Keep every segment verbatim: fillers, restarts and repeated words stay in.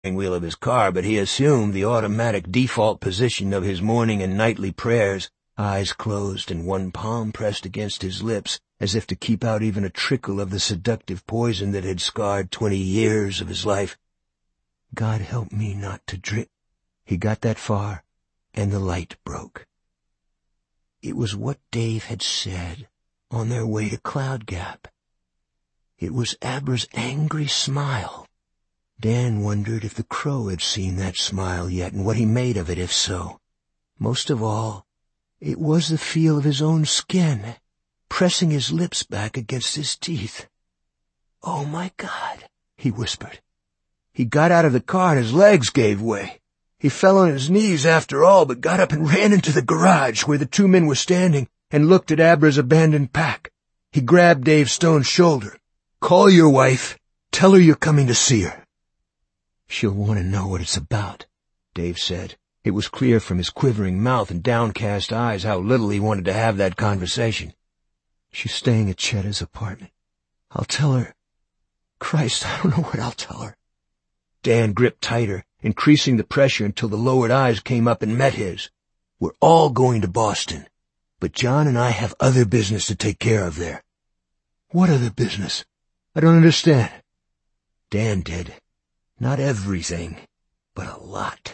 wheel of his car, but he assumed the automatic default position of his morning and nightly prayers, eyes closed and one palm pressed against his lips, as if to keep out even a trickle of the seductive poison that had scarred twenty years of his life. God help me not to drink. He got that far, and the light broke. It was what Dave had said on their way to Cloud Gap. It was Abra's angry smile. Dan wondered if the crow had seen that smile yet, and what he made of it if so. Most of all, it was the feel of his own skin, pressing his lips back against his teeth. "Oh, my God," he whispered. He got out of the car and his legs gave way. He fell on his knees after all, but got up and ran into the garage where the two men were standing and looked at Abra's abandoned pack. He grabbed Dave Stone's shoulder. "Call your wife. Tell her you're coming to see her." "She'll want to know what it's about," Dave said. It was clear from his quivering mouth and downcast eyes how little he wanted to have that conversation. "She's staying at Chetta's apartment. I'll tell her. Christ, I don't know what I'll tell her." Dan gripped tighter, increasing the pressure until the lowered eyes came up and met his. "We're all going to Boston, but John and I have other business to take care of there." "What other business? I don't understand." Dan did. Not everything, but a lot.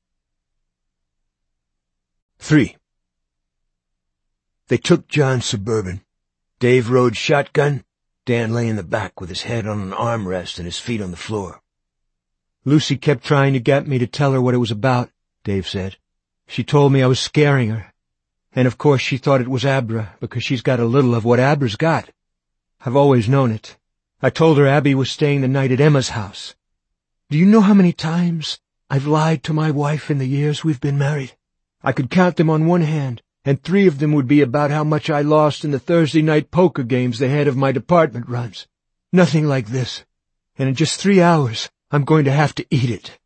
Three. They took John's Suburban. Dave rode shotgun. Dan lay in the back with his head on an armrest and his feet on the floor. "Lucy kept trying to get me to tell her what it was about," Dave said. "She told me I was scaring her. And of course she thought it was Abra, because she's got a little of what Abra's got. I've always known it. I told her Abby was staying the night at Emma's house. Do you know how many times I've lied to my wife in the years we've been married? I could count them on one hand, and three of them would be about how much I lost in the Thursday night poker games the head of my department runs. Nothing like this. And in just three hours, I'm going to have to eat it."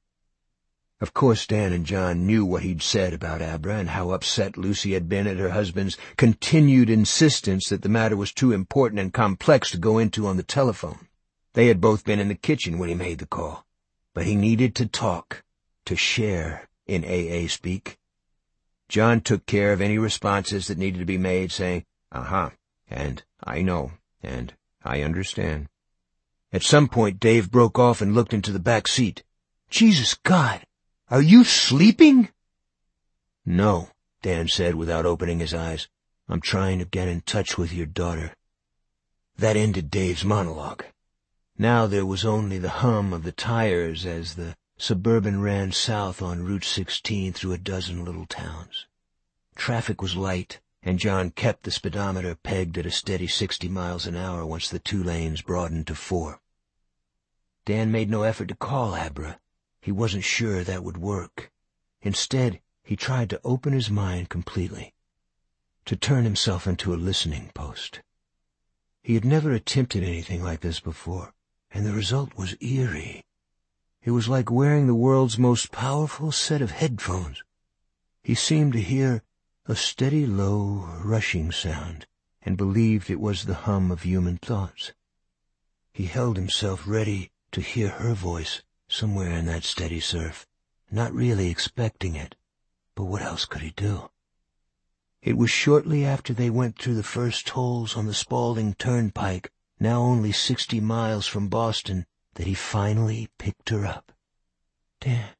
Of course Dan and John knew what he'd said about Abra and how upset Lucy had been at her husband's continued insistence that the matter was too important and complex to go into on the telephone. They had both been in the kitchen when he made the call. But he needed to talk, to share in A A speak. John took care of any responses that needed to be made, saying, "Uh-huh," and "I know," and "I understand." At some point Dave broke off and looked into the back seat. "Jesus God! Are you sleeping?" "No," Dan said without opening his eyes. "I'm trying to get in touch with your daughter." That ended Dave's monologue. Now there was only the hum of the tires as the Suburban ran south on Route sixteen through a dozen little towns. Traffic was light, and John kept the speedometer pegged at a steady sixty miles an hour once the two lanes broadened to four. Dan made no effort to call Abra. He wasn't sure that would work. Instead, he tried to open his mind completely, to turn himself into a listening post. He had never attempted anything like this before, and the result was eerie. It was like wearing the world's most powerful set of headphones. He seemed to hear a steady, low, rushing sound, and believed it was the hum of human thoughts. He held himself ready to hear her voice somewhere in that steady surf, not really expecting it, but what else could he do? It was shortly after they went through the first tolls on the Spaulding Turnpike, now only sixty miles from Boston, that he finally picked her up. Damn.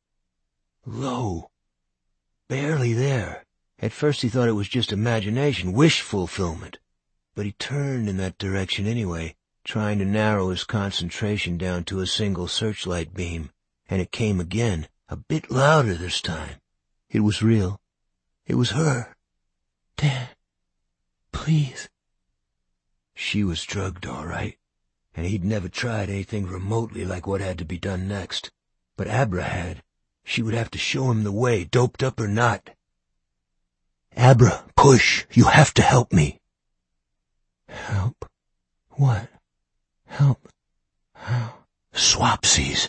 Low. Barely there. At first he thought it was just imagination, wish fulfillment. But he turned in that direction anyway, trying to narrow his concentration down to a single searchlight beam, and it came again, a bit louder this time. It was real. It was her. Dan, please. She was drugged, all right, and he'd never tried anything remotely like what had to be done next. But Abra had. She would have to show him the way, doped up or not. "Abra, push. You have to help me." "Help? What? Help? How?" "Swapsies."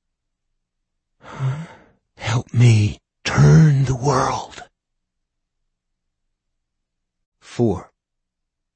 Huh? "Help me turn the world." Four.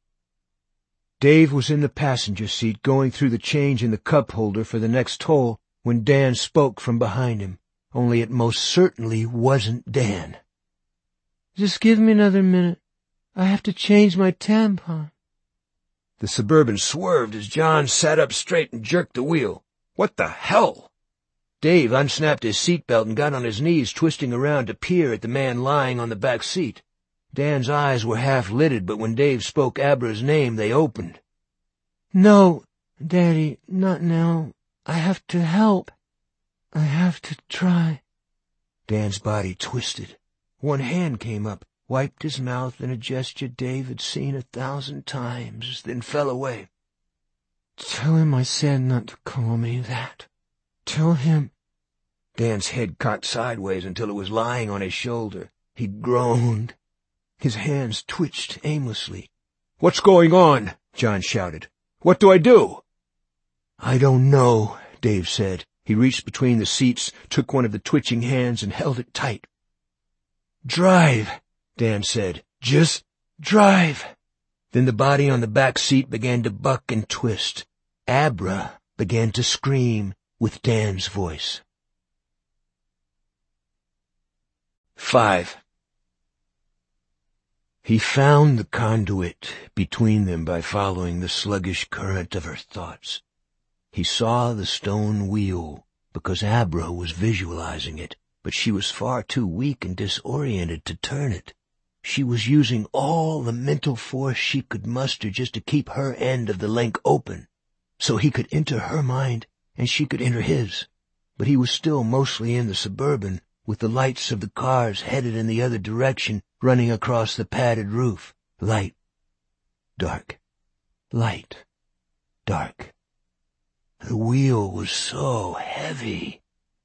Dave was in the passenger seat going through the change in the cup holder for the next toll when Dan spoke from behind him, only it most certainly wasn't Dan. Just give me another minute. I have to change my tampon. The Suburban swerved as John sat up straight and jerked the wheel. What the hell? Dave unsnapped his seatbelt and got on his knees, twisting around to peer at the man lying on the back seat. Dan's eyes were half-lidded, but when Dave spoke Abra's name, they opened. No, Daddy, not now. I have to help. I have to try. Dan's body twisted. One hand came up, wiped his mouth in a gesture Dave had seen a thousand times, then fell away. Tell him I said not to call me that. Tell him. Dan's head cocked sideways until it was lying on his shoulder. He groaned. His hands twitched aimlessly. "What's going on?" John shouted. "What do I do?" "I don't know," Dave said. He reached between the seats, took one of the twitching hands, and held it tight. "Drive," Dan said. "Just drive." Then the body on the back seat began to buck and twist. Abra began to scream with Dan's voice. Five. He found the conduit between them by following the sluggish current of her thoughts. He saw the stone wheel because Abra was visualizing it, but she was far too weak and disoriented to turn it. She was using all the mental force she could muster just to keep her end of the link open, so he could enter her mind and she could enter his. But he was still mostly in the Suburban, with the lights of the cars headed in the other direction, running across the padded roof. Light, dark, light, dark. The wheel was so heavy.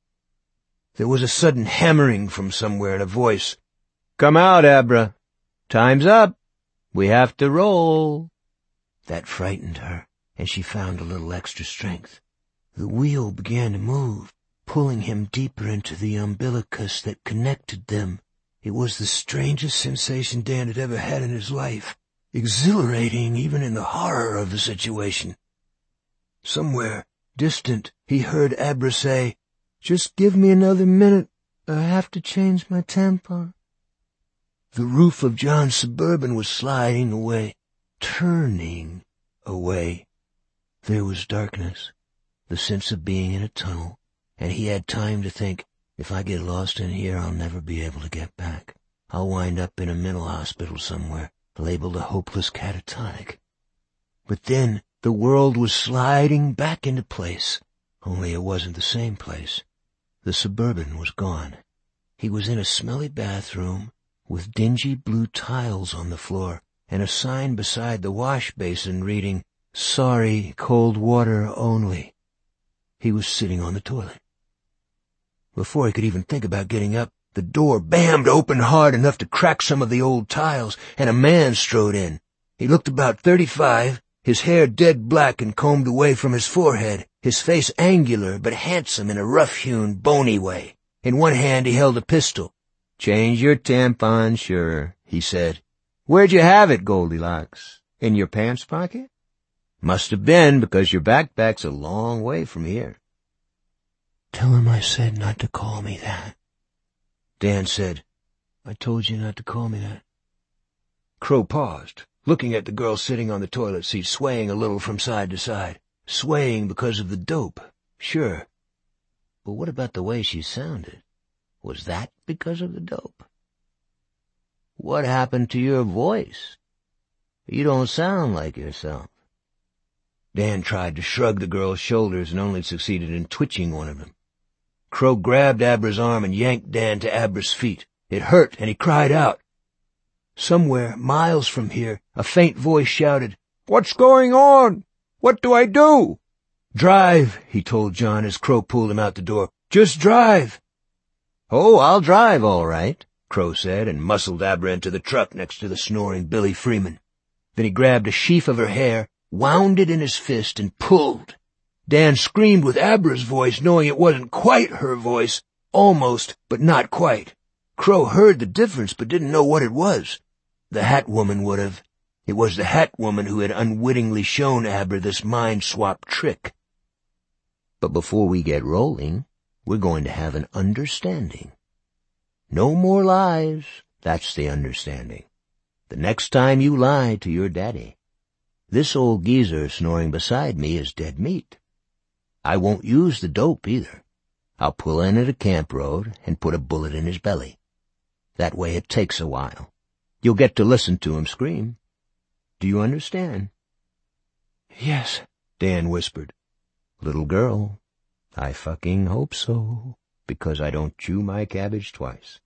There was a sudden hammering from somewhere and a voice. "Come out, Abra. Time's up. We have to roll." That frightened her, and she found a little extra strength. The wheel began to move, pulling him deeper into the umbilicus that connected them. It was the strangest sensation Dan had ever had in his life, exhilarating even in the horror of the situation. Somewhere, distant, he heard Abra say, "Just give me another minute. I have to change my tampon." The roof of John's Suburban was sliding away, turning away. There was darkness, the sense of being in a tunnel, and he had time to think, if I get lost in here, I'll never be able to get back. I'll wind up in a mental hospital somewhere, labeled a hopeless catatonic. But then the world was sliding back into place, only it wasn't the same place. The Suburban was gone. He was in a smelly bathroom with dingy blue tiles on the floor and a sign beside the wash basin reading, "Sorry, cold water only." He was sitting on the toilet. Before he could even think about getting up, the door bammed open hard enough to crack some of the old tiles, and a man strode in. He looked about thirty-five, his hair dead black and combed away from his forehead, his face angular but handsome in a rough-hewn, bony way. In one hand he held a pistol. "Change your tampon, sure," he said. "Where'd you have it, Goldilocks? In your pants pocket?" "Must have been, because your backpack's a long way from here." "Tell him I said not to call me that." Dan said, "I told you not to call me that." Crow paused, looking at the girl sitting on the toilet seat, swaying a little from side to side. Swaying because of the dope, sure. But what about the way she sounded? Was that because of the dope? "What happened to your voice? You don't sound like yourself." Dan tried to shrug the girl's shoulders and only succeeded in twitching one of them. Crow grabbed Abra's arm and yanked Dan to Abra's feet. It hurt, and he cried out. Somewhere, miles from here, a faint voice shouted, "What's going on? What do I do?" "Drive," he told John as Crow pulled him out the door. "Just drive." "Oh, I'll drive, all right," Crow said, and muscled Abra into the truck next to the snoring Billy Freeman. Then he grabbed a sheaf of her hair, wound it in his fist, and pulled. Dan screamed with Abra's voice, knowing it wasn't quite her voice, almost, but not quite. Crow heard the difference, but didn't know what it was. The Hat Woman would have. It was the Hat Woman who had unwittingly shown Abra this mind-swap trick. But before we get rolling, we're going to have an understanding. No more lies, that's the understanding. The next time you lie to your daddy, this old geezer snoring beside me is dead meat. I won't use the dope either. I'll pull in at a camp road and put a bullet in his belly. That way it takes a while. You'll get to listen to him scream. Do you understand? Yes, Dan whispered. Little girl, I fucking hope so, because I don't chew my cabbage twice.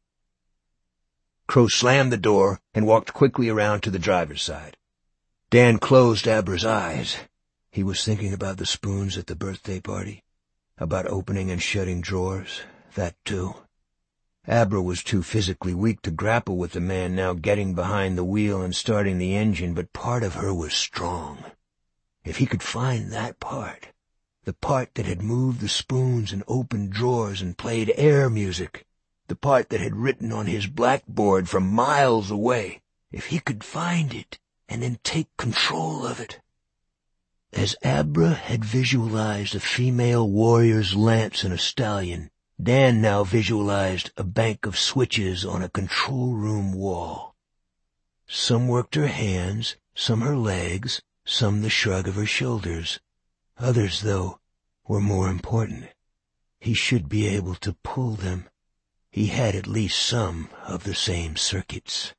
Crow slammed the door and walked quickly around to the driver's side. Dan closed Abra's eyes. He was thinking about the spoons at the birthday party, about opening and shutting drawers, that too. Abra was too physically weak to grapple with the man now getting behind the wheel and starting the engine, but part of her was strong. If he could find that part, the part that had moved the spoons and opened drawers and played air music, the part that had written on his blackboard from miles away, if he could find it and then take control of it. As Abra had visualized a female warrior's lance and a stallion, Dan now visualized a bank of switches on a control room wall. Some worked her hands, some her legs, some the shrug of her shoulders. Others, though, were more important. He should be able to pull them. He had at least some of the same circuits.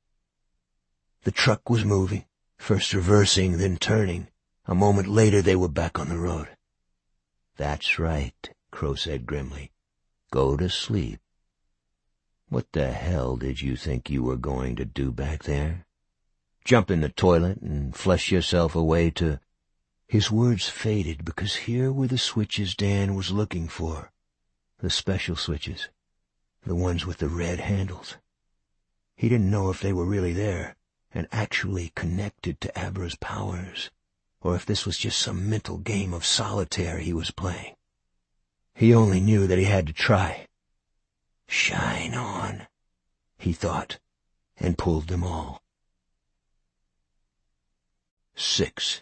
The truck was moving, first reversing, then turning. A moment later they were back on the road. That's right, Crow said grimly. Go to sleep. What the hell did you think you were going to do back there? Jump in the toilet and flush yourself away to... His words faded because here were the switches Dan was looking for. The special switches. The ones with the red handles. He didn't know if they were really there and actually connected to Abra's powers, or if this was just some mental game of solitaire he was playing. He only knew that he had to try. Shine on, he thought, and pulled them all. Six.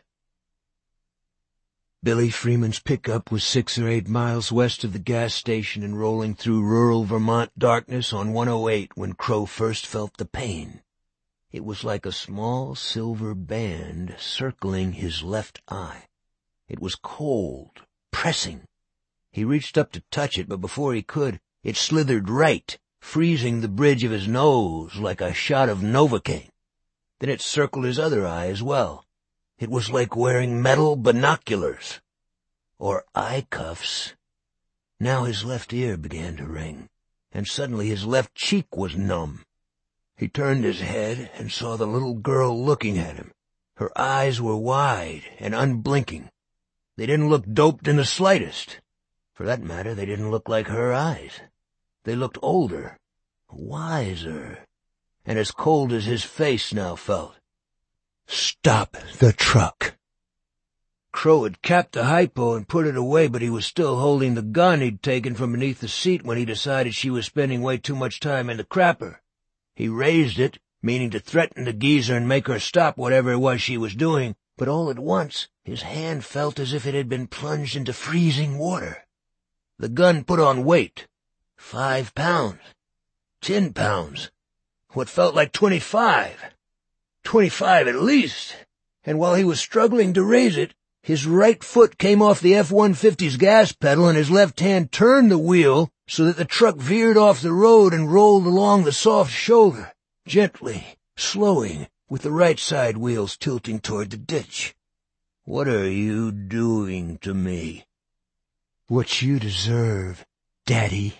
Billy Freeman's pickup was six or eight miles west of the gas station and rolling through rural Vermont darkness on one oh eight when Crow first felt the pain. It was like a small silver band circling his left eye. It was cold, pressing. He reached up to touch it, but before he could, it slithered right, freezing the bridge of his nose like a shot of Novocaine. Then it circled his other eye as well. It was like wearing metal binoculars. Or eye cuffs. Now his left ear began to ring, and suddenly his left cheek was numb. He turned his head and saw the little girl looking at him. Her eyes were wide and unblinking. They didn't look doped in the slightest. For that matter, they didn't look like her eyes. They looked older, wiser, and as cold as his face now felt. Stop the truck. Crow had capped the hypo and put it away, but he was still holding the gun he'd taken from beneath the seat when he decided she was spending way too much time in the crapper. He raised it, meaning to threaten the geezer and make her stop whatever it was she was doing, but all at once his hand felt as if it had been plunged into freezing water. The gun put on weight. Five pounds. Ten pounds. What felt like twenty-five. Twenty-five at least. And while he was struggling to raise it, his right foot came off the F one fifty's gas pedal and his left hand turned the wheel so that the truck veered off the road and rolled along the soft shoulder, gently, slowing, with the right side wheels tilting toward the ditch. What are you doing to me? What you deserve, Daddy.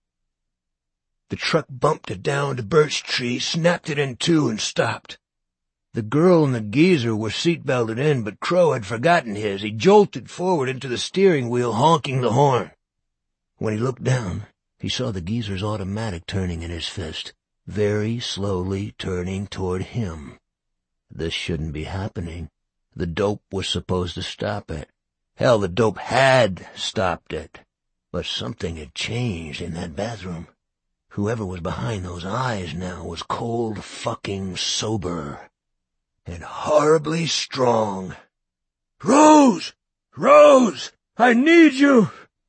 The truck bumped a downed birch tree, snapped it in two, and stopped. The girl and the geezer were seat-belted in, but Crow had forgotten his. He jolted forward into the steering wheel, honking the horn. When he looked down, he saw the geezer's automatic turning in his fist, very slowly turning toward him. This shouldn't be happening. The dope was supposed to stop it. Hell, the dope had stopped it. But something had changed in that bathroom. Whoever was behind those eyes now was cold fucking sober. And horribly strong. Rose! Rose! I need you!"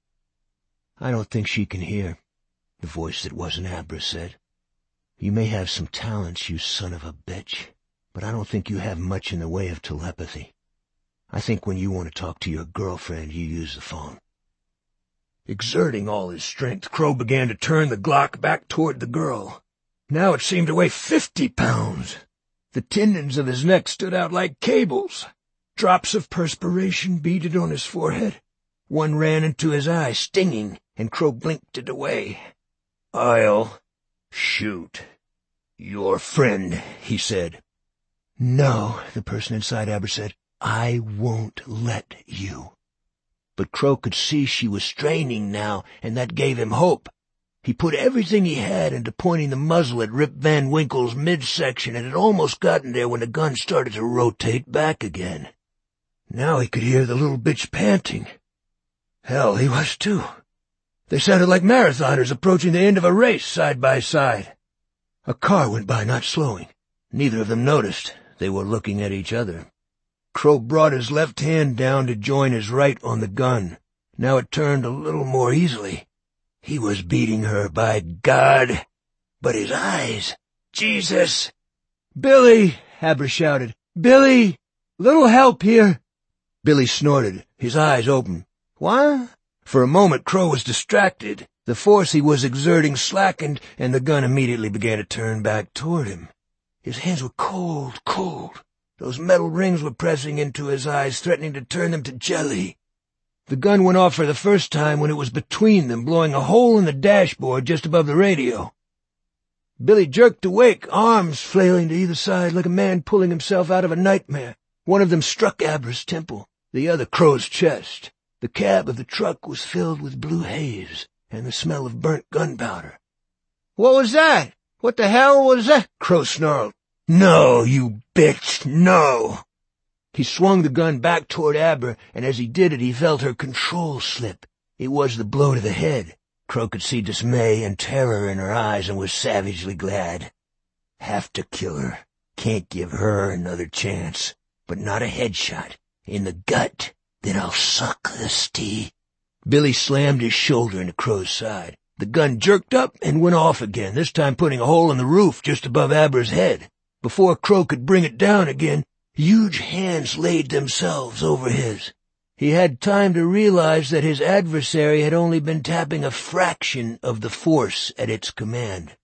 "I don't think she can hear," the voice that wasn't Abra said. "You may have some talents, you son of a bitch, but I don't think you have much in the way of telepathy. I think when you want to talk to your girlfriend, you use the phone." Exerting all his strength, Crow began to turn the Glock back toward the girl. Now it seemed to weigh fifty pounds. The tendons of his neck stood out like cables. Drops of perspiration beaded on his forehead. One ran into his eye, stinging, and Crow blinked it away. "I'll shoot your friend," he said. "No," the person inside Abra said. "I won't let you." But Crow could see she was straining now, and that gave him hope. He put everything he had into pointing the muzzle at Rip Van Winkle's midsection, and had almost gotten there when the gun started to rotate back again. Now he could hear the little bitch panting. Hell, he was too. They sounded like marathoners approaching the end of a race side by side. A car went by, not slowing. Neither of them noticed. They were looking at each other. Crow brought his left hand down to join his right on the gun. Now it turned a little more easily. He was beating her, by God. But his eyes... Jesus! "Billy!" Abra shouted. "Billy! Little help here!" Billy snorted, his eyes open. "What?" For a moment Crow was distracted. The force he was exerting slackened, and the gun immediately began to turn back toward him. His hands were cold, cold. Those metal rings were pressing into his eyes, threatening to turn them to jelly. The gun went off for the first time when it was between them, blowing a hole in the dashboard just above the radio. Billy jerked awake, arms flailing to either side like a man pulling himself out of a nightmare. One of them struck Abra's temple, the other Crow's chest. The cab of the truck was filled with blue haze and the smell of burnt gunpowder. "What was that? What the hell was that?" Crow snarled. "No, you bitch, no!" He swung the gun back toward Abra, and as he did it he felt her control slip. It was the blow to the head. Crow could see dismay and terror in her eyes and was savagely glad. Have to kill her. Can't give her another chance. But not a headshot. In the gut. Then I'll suck the stee. Billy slammed his shoulder into Crow's side. The gun jerked up and went off again, this time putting a hole in the roof just above Abra's head. Before Crow could bring it down again, huge hands laid themselves over his. He had time to realize that his adversary had only been tapping a fraction of the force at its command.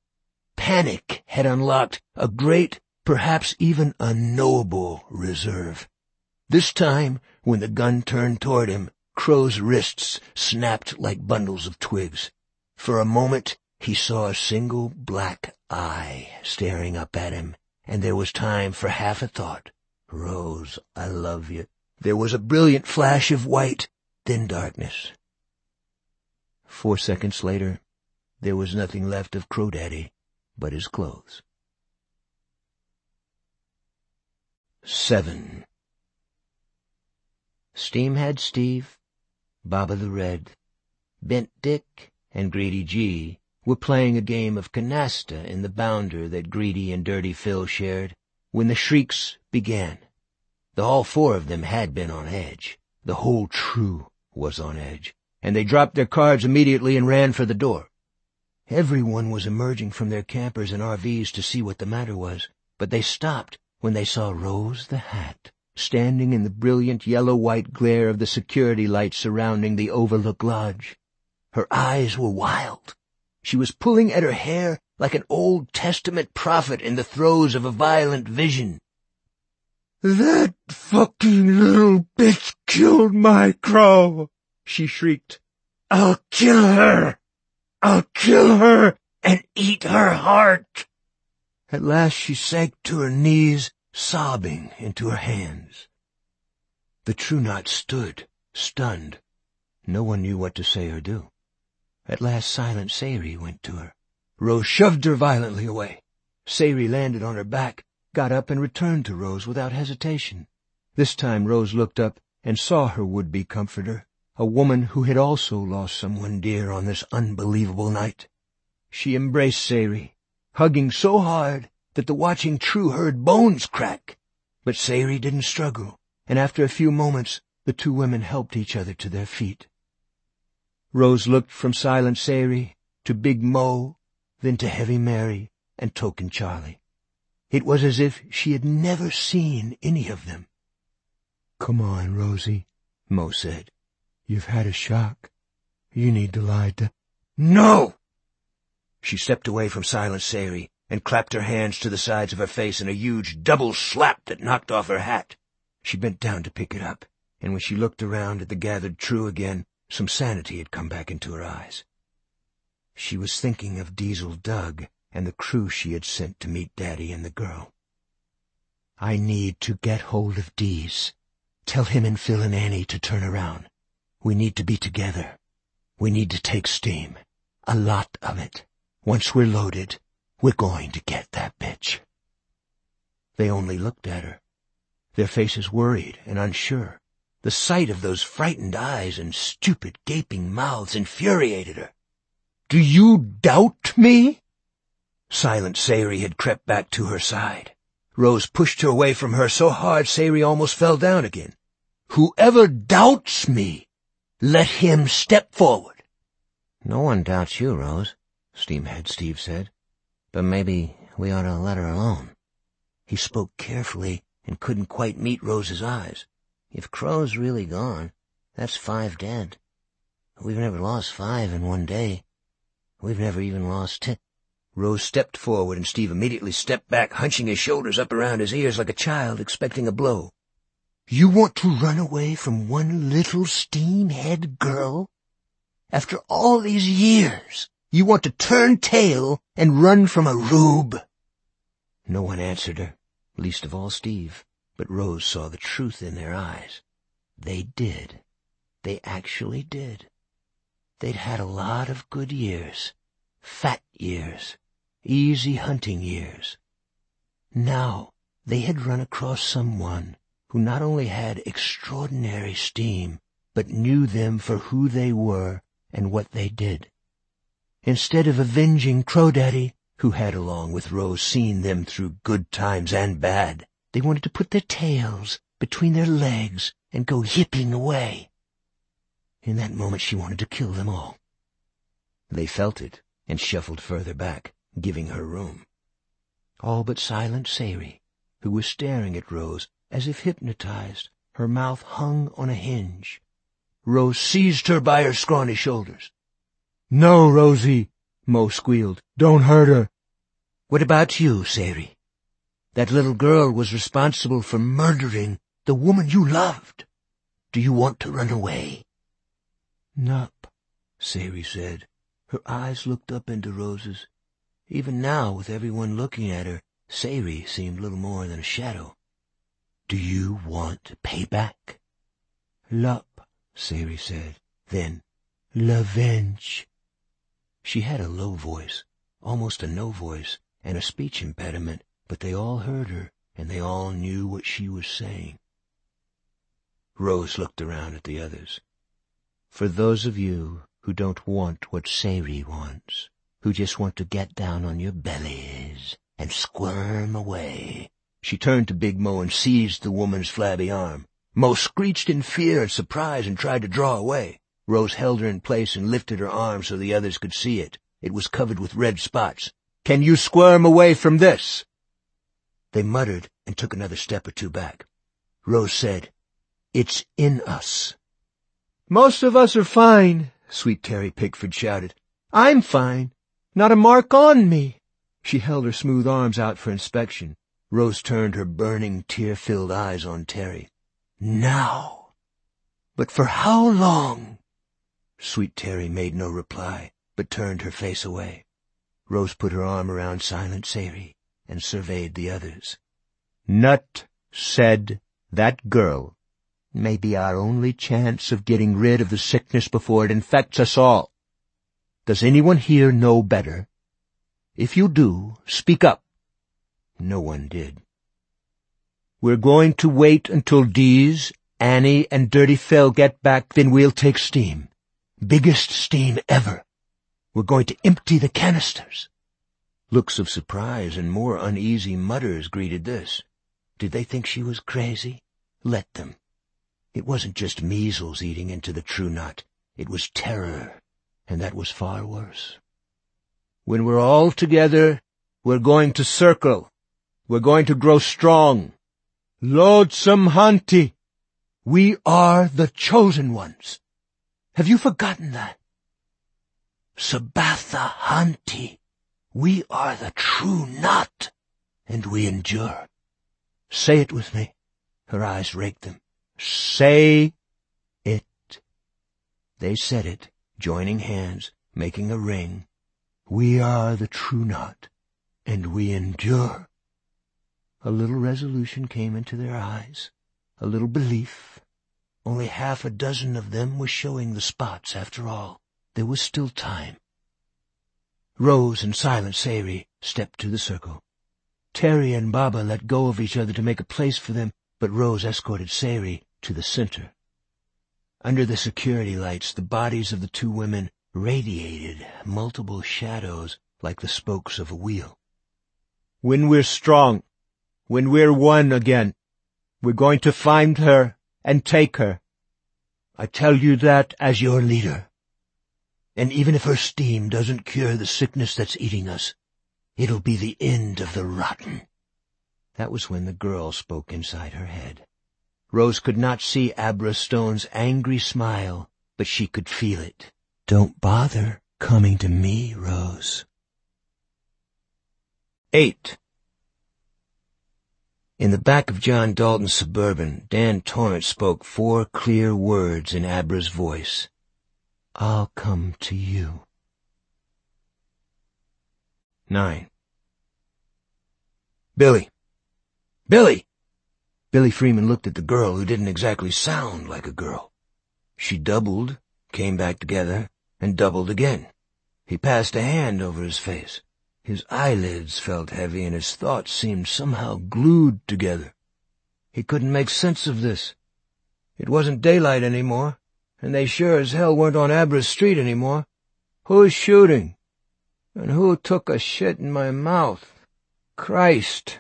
Panic had unlocked a great, perhaps even unknowable reserve. This time, when the gun turned toward him, Crow's wrists snapped like bundles of twigs. For a moment, he saw a single black eye staring up at him, and there was time for half a thought. "Rose, I love you." There was a brilliant flash of white, then darkness. Four seconds later, there was nothing left of Crow Daddy but his clothes. Seven. Steamhead Steve, Baba the Red, Bent Dick, and Greedy G were playing a game of canasta in the bounder that Greedy and Dirty Phil shared when the shrieks began. The all four of them had been on edge. The whole True was on edge, and they dropped their cards immediately and ran for the door. Everyone was emerging from their campers and R Vs to see what the matter was, but they stopped when they saw Rose the Hat, standing in the brilliant yellow-white glare of the security lights surrounding the Overlook Lodge. Her eyes were wild. She was pulling at her hair like an Old Testament prophet in the throes of a violent vision. "That fucking little bitch killed my Crow," she shrieked. "I'll kill her! I'll kill her and eat her heart!" At last she sank to her knees, sobbing into her hands. The True Knot stood, stunned. No one knew what to say or do. At last Silent Sayri went to her. Rose shoved her violently away. Sayri landed on her back, got up and returned to Rose without hesitation. This time Rose looked up and saw her would-be comforter, a woman who had also lost someone dear on this unbelievable night. She embraced Sayri, hugging so hard that the watching True heard bones crack. But Sayri didn't struggle, and after a few moments The two women helped each other to their feet. Rose looked from Silent Sari to Big Mo, then to Heavy Mary and Token Charlie. It was as if she had never seen any of them. "Come on, Rosie," Mo said. "You've had a shock. You need to lie down." "No!" She stepped away from Silent Sari and clapped her hands to the sides of her face in a huge double slap that knocked off her hat. She bent down to pick it up, and when she looked around at the gathered crew again, some sanity had come back into her eyes. She was thinking of Diesel Doug and the crew she had sent to meet Daddy and the girl. "I need to get hold of Dees. Tell him and Phil and Annie to turn around. We need to be together. We need to take steam. A lot of it. Once we're loaded, we're going to get that bitch." They only looked at her, their faces worried and unsure. The sight of those frightened eyes and stupid gaping mouths infuriated her. "Do you doubt me?" Silent Sari had crept back to her side. Rose pushed her away from her so hard Sari almost fell down again. "Whoever doubts me, let him step forward." "No one doubts you, Rose," Steamhead Steve said. "But maybe we ought to let her alone." He spoke carefully and couldn't quite meet Rose's eyes. "If Crow's really gone, that's five dead. We've never lost five in one day. We've never even lost ten." Rose stepped forward, and Steve immediately stepped back, hunching his shoulders up around his ears like a child expecting a blow. "You want to run away from one little steamhead girl? After all these years, you want to turn tail and run from a rube?" No one answered her, least of all Steve, but Rose saw the truth in their eyes. They did. They actually did. They'd had a lot of good years, fat years, easy hunting years. Now they had run across someone who not only had extraordinary steam, but knew them for who they were and what they did. Instead of avenging Crow Daddy, who had, along with Rose, seen them through good times and bad, they wanted to put their tails between their legs and go yipping away. In that moment she wanted to kill them all. They felt it and shuffled further back, giving her room. All but Silent Sari, who was staring at Rose as if hypnotized, her mouth hung on a hinge. Rose seized her by her scrawny shoulders. "No, Rosie," Mo squealed. "Don't hurt her." "What about you, Sari? That little girl was responsible for murdering the woman you loved. Do you want to run away?" "Nup," Sari said. Her eyes looked up into Rose's. Even now, with everyone looking at her, Sari seemed little more than a shadow. "Do you want payback?" "Lup," Sari said. Then, "Revenge." She had a low voice, almost a no voice, and a speech impediment, but they all heard her, and they all knew what she was saying. Rose looked around at the others. "For those of you who don't want what Sari wants, who just want to get down on your bellies and squirm away." She turned to Big Mo and seized the woman's flabby arm. Mo screeched in fear and surprise and tried to draw away. Rose held her in place and lifted her arm so the others could see it. It was covered with red spots. "Can you squirm away from this?" They muttered and took another step or two back. Rose said, "It's in us." "Most of us are fine," Sweet Terry Pickford shouted. "I'm fine. Not a mark on me." She held her smooth arms out for inspection. Rose turned her burning, tear-filled eyes on Terry. "Now. But for how long?" Sweet Terry made no reply, but turned her face away. Rose put her arm around Silent Sari and surveyed the others. "Nut said that girl may be our only chance of getting rid of the sickness before it infects us all. Does anyone here know better? If you do, speak up." No one did. "We're going to wait until Dees, Annie, and Dirty Phil get back, then we'll take steam. Biggest steam ever. We're going to empty the canisters." Looks of surprise and more uneasy mutters greeted this. Did they think she was crazy? Let them. It wasn't just measles eating into the true knot. It was terror, and that was far worse. When we're all together, we're going to circle. We're going to grow strong. Loadsome Hanti, we are the chosen ones. Have you forgotten that? Sabatha Hanti, we are the true knot, and we endure. Say it with me. Her eyes raked them. Say it. They said it, joining hands, making a ring. We are the true knot, and we endure. A little resolution came into their eyes, a little belief. Only half a dozen of them were showing the spots after all. There was still time. Rose and Silent Sari stepped to the circle. Terry and Baba let go of each other to make a place for them, but Rose escorted Sari to the center. Under the security lights, the bodies of the two women radiated multiple shadows like the spokes of a wheel. When we're strong, when we're one again, we're going to find her and take her. I tell you that as your leader. And even if her steam doesn't cure the sickness that's eating us, it'll be the end of the rotten. That was when the girl spoke inside her head. Rose could not see Abra Stone's angry smile, but she could feel it. Don't bother coming to me, Rose. Eight. In the back of John Dalton's Suburban, Dan Torrance spoke four clear words in Abra's voice. I'll come to you. Nine. Billy! Billy! Billy Freeman looked at the girl who didn't exactly sound like a girl. She doubled, came back together, and doubled again. He passed a hand over his face. His eyelids felt heavy and his thoughts seemed somehow glued together. He couldn't make sense of this. It wasn't daylight anymore, and they sure as hell weren't on Abra's street anymore. Who's shooting? And who took a shit in my mouth? Christ!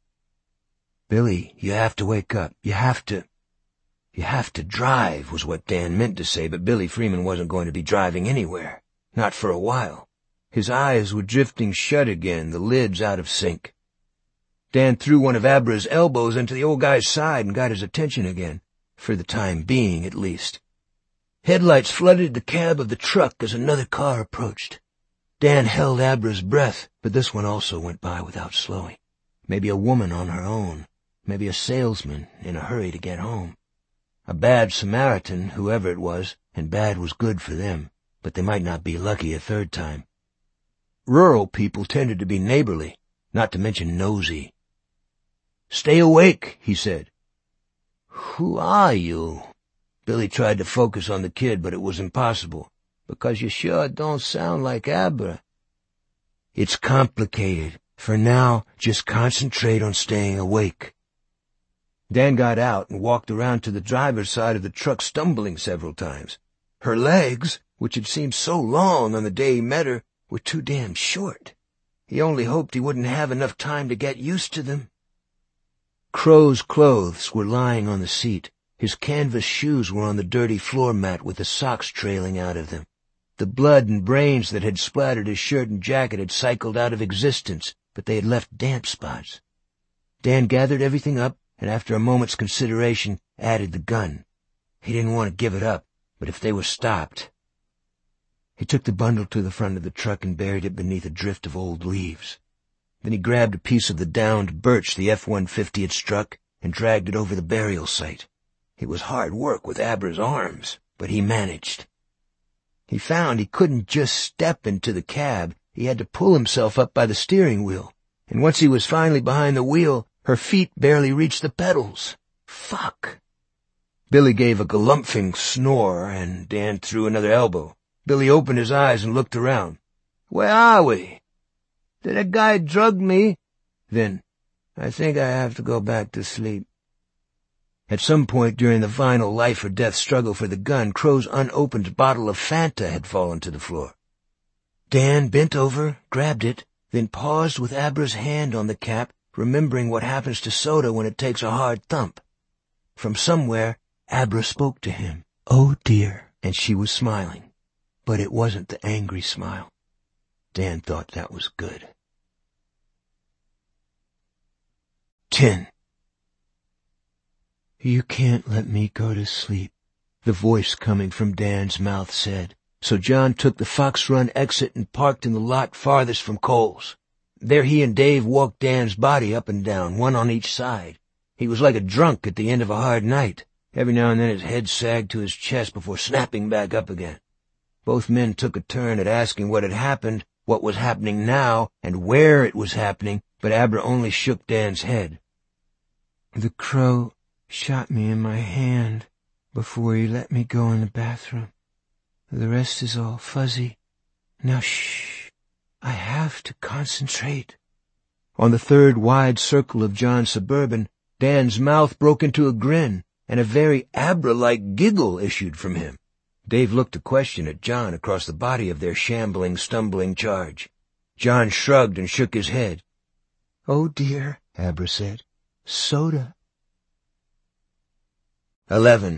Billy, you have to wake up. You have to... You have to drive, was what Dan meant to say, but Billy Freeman wasn't going to be driving anywhere. Not for a while. His eyes were drifting shut again, the lids out of sync. Dan threw one of Abra's elbows into the old guy's side and got his attention again, for the time being at least. Headlights flooded the cab of the truck as another car approached. Dan held Abra's breath, but this one also went by without slowing. Maybe a woman on her own, maybe a salesman in a hurry to get home. A bad Samaritan, whoever it was, and bad was good for them, but they might not be lucky a third time. Rural people tended to be neighborly, not to mention nosy. Stay awake, he said. Who are you? Billy tried to focus on the kid, but it was impossible, because you sure don't sound like Abra. It's complicated. For now, just concentrate on staying awake. Dan got out and walked around to the driver's side of the truck, stumbling several times. Her legs, which had seemed so long on the day he met her, were too damn short. He only hoped he wouldn't have enough time to get used to them. Crow's clothes were lying on the seat. His canvas shoes were on the dirty floor mat with the socks trailing out of them. The blood and brains that had splattered his shirt and jacket had cycled out of existence, but they had left damp spots. Dan gathered everything up, and after a moment's consideration, added the gun. He didn't want to give it up, but if they were stopped... He took the bundle to the front of the truck and buried it beneath a drift of old leaves. Then he grabbed a piece of the downed birch the F one fifty had struck and dragged it over the burial site. It was hard work with Abra's arms, but he managed. He found he couldn't just step into the cab. He had to pull himself up by the steering wheel, and once he was finally behind the wheel, her feet barely reached the pedals. Fuck! Billy gave a galumphing snore, and Dan threw another elbow. Billy opened his eyes and looked around. Where are we? Did a guy drug me? Then, I think I have to go back to sleep. At some point during the final life-or-death struggle for the gun, Crow's unopened bottle of Fanta had fallen to the floor. Dan bent over, grabbed it, then paused with Abra's hand on the cap, remembering what happens to soda when it takes a hard thump. From somewhere, Abra spoke to him. "Oh, dear." And she was smiling, but it wasn't the angry smile. Dan thought that was good. Ten. "You can't let me go to sleep," the voice coming from Dan's mouth said. So John took the Fox Run exit and parked in the lot farthest from Cole's. There he and Dave walked Dan's body up and down, one on each side. He was like a drunk at the end of a hard night. Every now and then his head sagged to his chest before snapping back up again. Both men took a turn at asking what had happened, what was happening now, and where it was happening, but Abra only shook Dan's head. "The crow shot me in my hand before he let me go in the bathroom. The rest is all fuzzy. Now shh, I have to concentrate." On the third wide circle of John's Suburban, Dan's mouth broke into a grin, and a very Abra-like giggle issued from him. Dave looked a question at John across the body of their shambling, stumbling charge. John shrugged and shook his head. "Oh, dear," Abra said. "Soda." Eleven.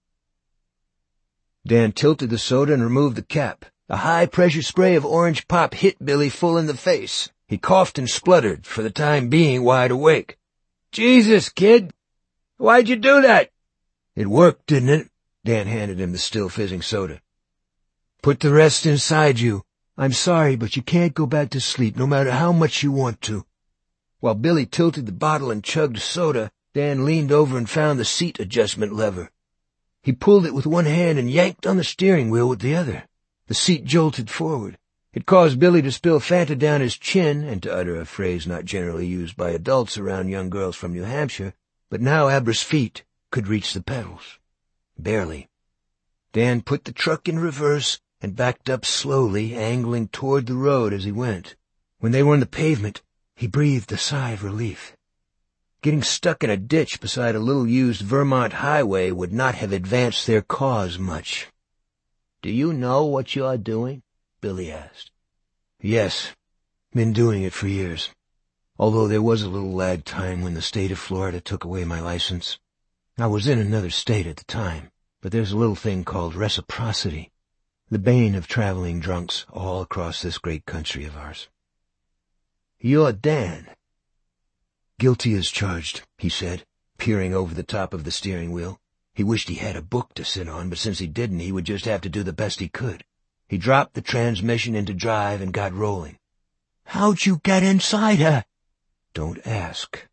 Dan tilted the soda and removed the cap. A high-pressure spray of orange pop hit Billy full in the face. He coughed and spluttered, for the time being wide awake. "Jesus, kid! Why'd you do that?" "It worked, didn't it?" Dan handed him the still fizzing soda. "Put the rest inside you. I'm sorry, but you can't go back to sleep, no matter how much you want to." While Billy tilted the bottle and chugged soda, Dan leaned over and found the seat adjustment lever. He pulled it with one hand and yanked on the steering wheel with the other. The seat jolted forward. It caused Billy to spill Fanta down his chin, and to utter a phrase not generally used by adults around young girls from New Hampshire, but now Abra's feet could reach the pedals. Barely. Dan put the truck in reverse and backed up slowly, angling toward the road as he went. When they were on the pavement, he breathed a sigh of relief. Getting stuck in a ditch beside a little-used Vermont highway would not have advanced their cause much. "Do you know what you're doing?" Billy asked. "Yes, been doing it for years. Although there was a little lag time when the state of Florida took away my license. I was in another state at the time, but there's a little thing called reciprocity, the bane of traveling drunks all across this great country of ours." "You're Dan." "Guilty as charged," he said, peering over the top of the steering wheel. He wished he had a book to sit on, but since he didn't, he would just have to do the best he could. He dropped the transmission into drive and got rolling. "How'd you get inside her?" "Don't ask."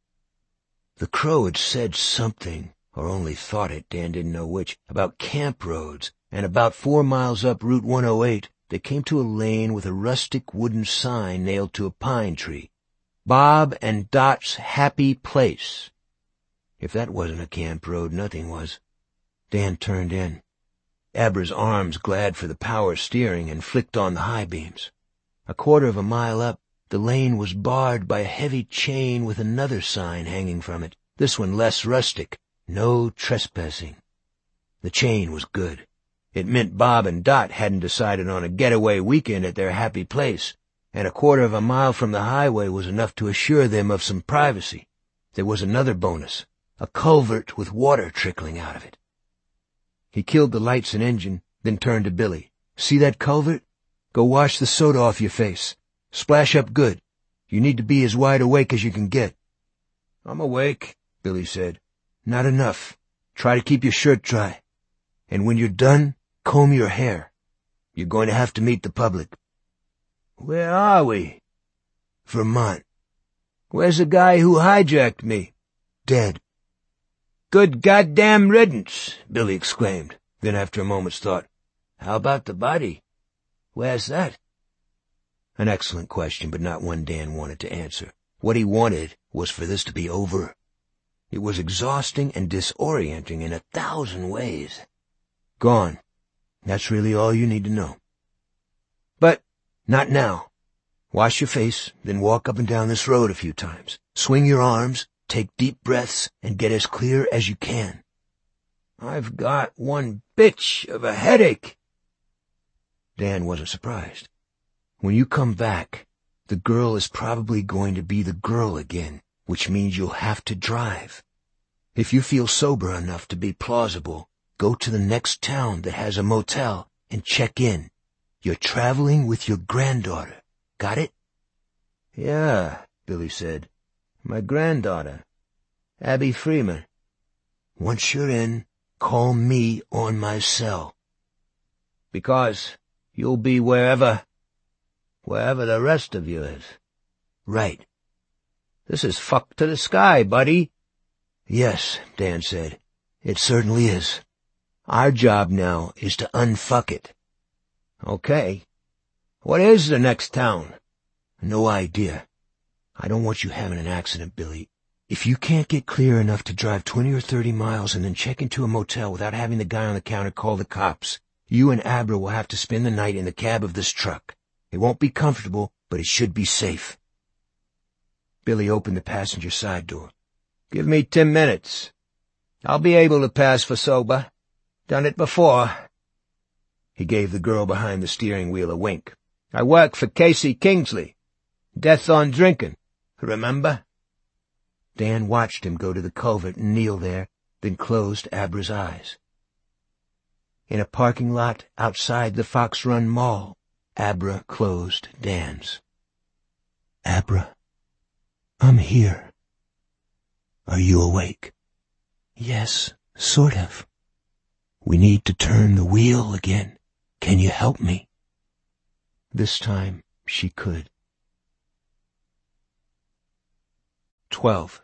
The crow had said something, or only thought it, Dan didn't know which, about camp roads, and about four miles up Route one oh eight, they came to a lane with a rustic wooden sign nailed to a pine tree. Bob and Dot's Happy Place. If that wasn't a camp road, nothing was. Dan turned in. Abra's arms glad for the power steering and flicked on the high beams. A quarter of a mile up, the lane was barred by a heavy chain with another sign hanging from it, this one less rustic, no trespassing. The chain was good. It meant Bob and Dot hadn't decided on a getaway weekend at their happy place, and a quarter of a mile from the highway was enough to assure them of some privacy. There was another bonus, a culvert with water trickling out of it. He killed the lights and engine, then turned to Billy. "See that culvert? Go wash the soda off your face. Splash up good. You need to be as wide awake as you can get." "I'm awake," Billy said. "Not enough. Try to keep your shirt dry. And when you're done, comb your hair. You're going to have to meet the public." "Where are we?" "Vermont." "Where's the guy who hijacked me?" "Dead." "Good goddamn riddance," Billy exclaimed. Then after a moment's thought, "How about the body? Where's that?" An excellent question, but not one Dan wanted to answer. What he wanted was for this to be over. It was exhausting and disorienting in a thousand ways. Gone. That's really all you need to know. But not now. Wash your face, then walk up and down this road a few times. Swing your arms, take deep breaths, and get as clear as you can. "I've got one bitch of a headache." Dan wasn't surprised. When you come back, the girl is probably going to be the girl again, which means you'll have to drive. If you feel sober enough to be plausible, go to the next town that has a motel and check in. You're traveling with your granddaughter. Got it? Yeah, Billy said. My granddaughter, Abby Freeman. Once you're in, call me on my cell. Because you'll be wherever, wherever the rest of you is. Right. This is fuck to the sky, buddy. Yes, Dan said. It certainly is. Our job now is to unfuck it. Okay. What is the next town? No idea. I don't want you having an accident, Billy. If you can't get clear enough to drive twenty or thirty miles and then check into a motel without having the guy on the counter call the cops, you and Abra will have to spend the night in the cab of this truck. It won't be comfortable, but it should be safe. Billy opened the passenger side door. Give me ten minutes. I'll be able to pass for sober. Done it before. He gave the girl behind the steering wheel a wink. I work for Casey Kingsley. Death on drinking. Remember? Dan watched him go to the culvert and kneel there, then closed Abra's eyes. In a parking lot outside the Fox Run Mall, Abra closed Dan's. Abra, I'm here. Are you awake? Yes, sort of. We need to turn the wheel again. Can you help me? This time, she could. Twelve.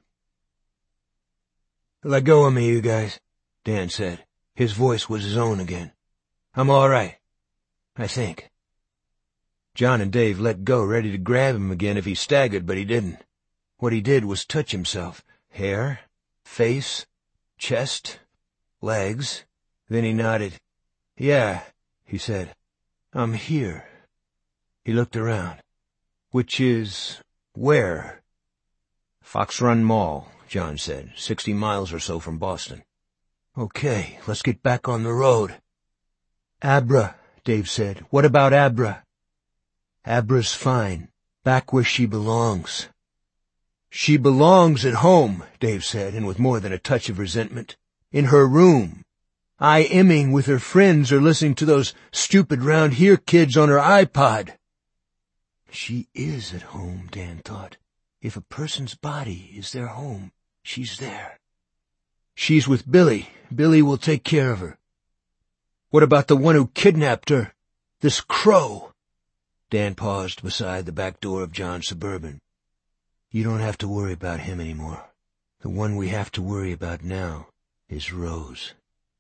Let go of me, you guys, Dan said. His voice was his own again. I'm all right. I think. John and Dave let go, ready to grab him again if he staggered, but he didn't. What he did was touch himself. Hair, face, chest, legs. Then he nodded. Yeah, he said. I'm here. He looked around. Which is where? Fox Run Mall, John said, sixty miles or so from Boston. Okay, let's get back on the road. Abra, Dave said. What about Abra? Abra's fine, back where she belongs. She belongs at home, Dave said, and with more than a touch of resentment. In her room. I imming with her friends or listening to those stupid round here kids on her iPod. She is at home, Dan thought. If a person's body is their home, she's there. She's with Billy. Billy will take care of her. What about the one who kidnapped her? This crow? Dan paused beside the back door of John's Suburban. You don't have to worry about him anymore. The one we have to worry about now is Rose.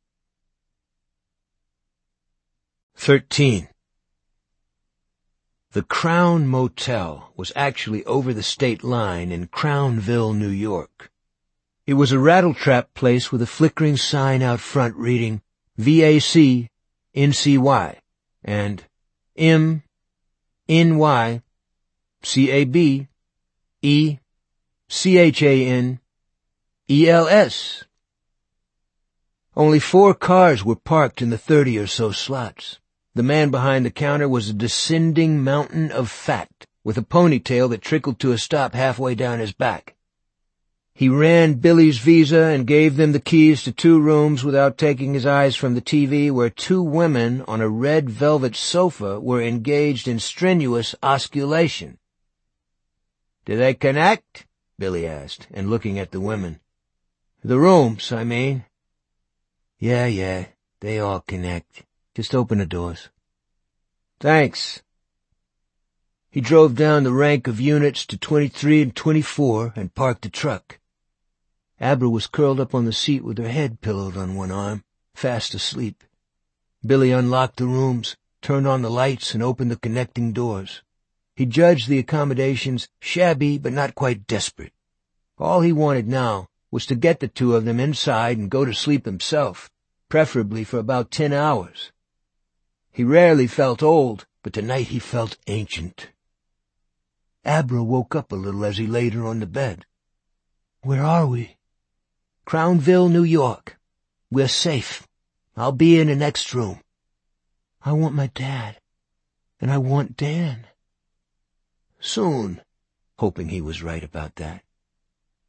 Thirteen. The Crown Motel was actually over the state line in Crownville, New York. It was a rattletrap place with a flickering sign out front reading V A C N C Y and M N Y C A B E C H A N E L S. Only four cars were parked in the thirty or so slots. The man behind the counter was a descending mountain of fat, with a ponytail that trickled to a stop halfway down his back. He ran Billy's visa and gave them the keys to two rooms without taking his eyes from the T V where two women on a red velvet sofa were engaged in strenuous osculation. "Do they connect?" Billy asked, and looking at the women. "The rooms, I mean." "Yeah, yeah, they all connect. Just open the doors." "Thanks." He drove down the rank of units to twenty-three and twenty-four and parked the truck. Abra was curled up on the seat with her head pillowed on one arm, fast asleep. Billy unlocked the rooms, turned on the lights, and opened the connecting doors. He judged the accommodations shabby but not quite desperate. All he wanted now was to get the two of them inside and go to sleep himself, preferably for about ten hours. He rarely felt old, but tonight he felt ancient. Abra woke up a little as he laid her on the bed. "Where are we?" "Crownville, New York. We're safe. I'll be in the next room." "I want my dad, and I want Dan." "Soon," hoping he was right about that.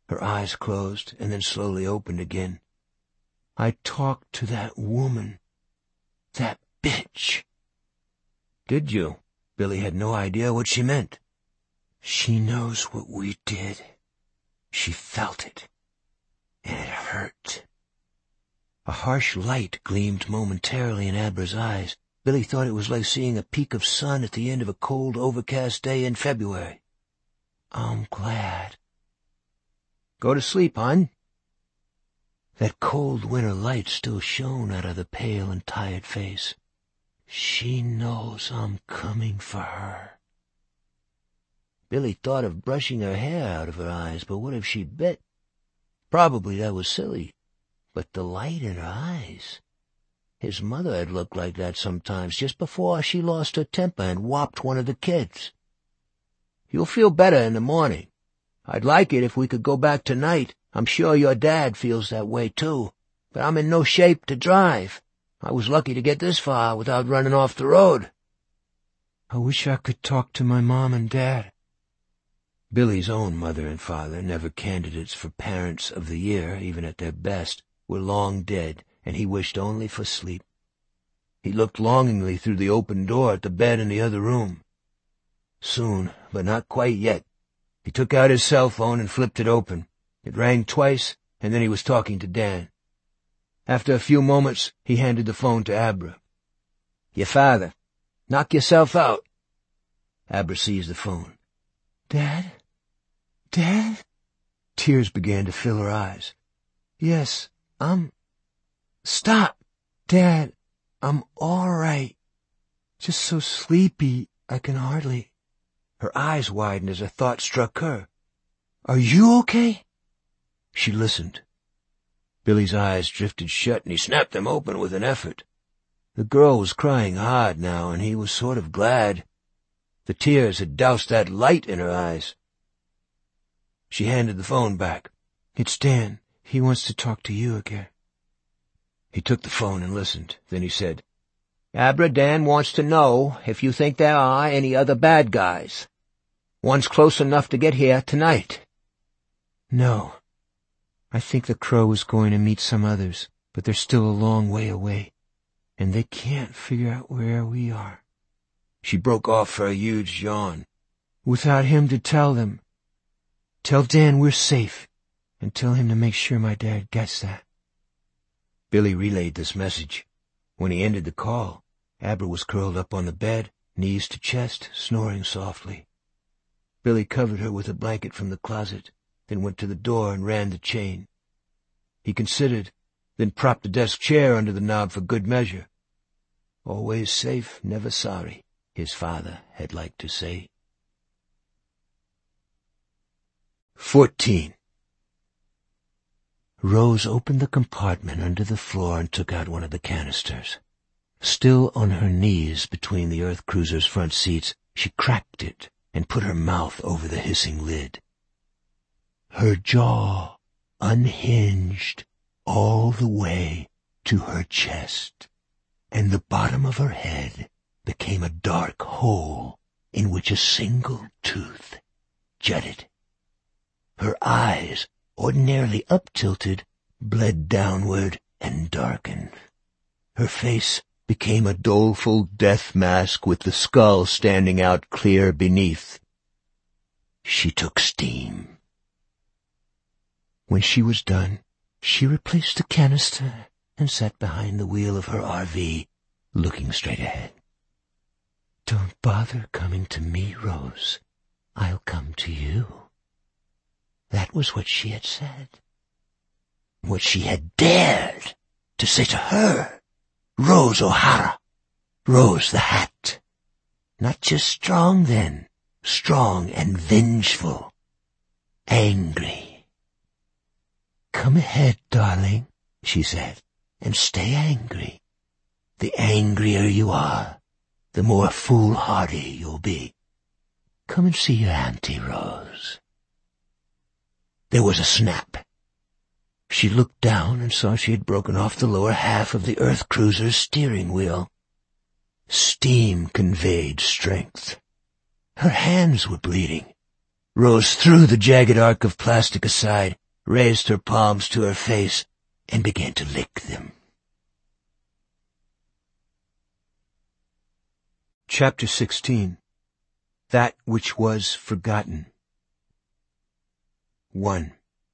Her eyes closed and then slowly opened again. "I talked to that woman. That bitch." "Did you?" Billy had no idea what she meant. "She knows what we did. She felt it. And it hurt." A harsh light gleamed momentarily in Abra's eyes. Billy thought it was like seeing a peak of sun at the end of a cold, overcast day in February. "I'm glad." "Go to sleep, hon." That cold winter light still shone out of the pale and tired face. "She knows I'm coming for her." Billy thought of brushing her hair out of her eyes, but what if she bit? Probably that was silly. But the light in her eyes. His mother had looked like that sometimes, just before she lost her temper and whopped one of the kids. "You'll feel better in the morning. I'd like it if we could go back tonight. I'm sure your dad feels that way, too. But I'm in no shape to drive. I was lucky to get this far without running off the road." "I wish I could talk to my mom and dad." Billy's own mother and father, never candidates for Parents of the Year, even at their best, were long dead, and he wished only for sleep. He looked longingly through the open door at the bed in the other room. Soon, but not quite yet, he took out his cell phone and flipped it open. It rang twice, and then he was talking to Dan. After a few moments, he handed the phone to Abra. "Your father. Knock yourself out." Abra seized the phone. "Dad? Dad?" Tears began to fill her eyes. "Yes, I'm... Stop! Dad, I'm all right. Just so sleepy I can hardly..." Her eyes widened as a thought struck her. "Are you okay?" She listened. Billy's eyes drifted shut, and he snapped them open with an effort. The girl was crying hard now, and he was sort of glad. The tears had doused that light in her eyes. She handed the phone back. "It's Dan. He wants to talk to you again." He took the phone and listened. Then he said, "Abra, Dan wants to know if you think there are any other bad guys. One's close enough to get here tonight." "No. I think the Crow is going to meet some others, but they're still a long way away, and they can't figure out where we are." She broke off for a huge yawn. "Without him to tell them. Tell Dan we're safe, and tell him to make sure my dad gets that." Billy relayed this message. When he ended the call, Abra was curled up on the bed, knees to chest, snoring softly. Billy covered her with a blanket from the closet, then went to the door and ran the chain. He considered, then propped the desk chair under the knob for good measure. Always safe, never sorry, his father had liked to say. Fourteen. Rose opened the compartment under the floor and took out one of the canisters. Still on her knees between the Earth cruiser's front seats, she cracked it and put her mouth over the hissing lid. Her jaw unhinged all the way to her chest, and the bottom of her head became a dark hole in which a single tooth jutted. Her eyes, ordinarily up-tilted, bled downward and darkened. Her face became a doleful death mask with the skull standing out clear beneath. She took steam. When she was done, she replaced the canister and sat behind the wheel of her R V, looking straight ahead. "Don't bother coming to me, Rose. I'll come to you." That was what she had said. What she had dared to say to her, Rose O'Hara, Rose the Hat. Not just strong then, strong and vengeful, angry. "Come ahead, darling," she said, "and stay angry. The angrier you are, the more foolhardy you'll be. Come and see your Auntie Rose." There was a snap. She looked down and saw she had broken off the lower half of the Earth cruiser's steering wheel. Steam conveyed strength. Her hands were bleeding. Rose threw the jagged arc of plastic aside, raised her palms to her face, and began to lick them. Chapter sixteen. That Which Was Forgotten. One.